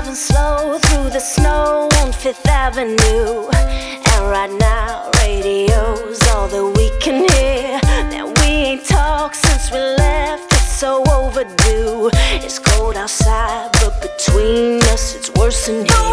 driving slow through the snow on Fifth Avenue. And right now, radio's all that we can hear. Now we ain't talked since we left, it's so overdue. It's cold outside, but between us it's worse than here.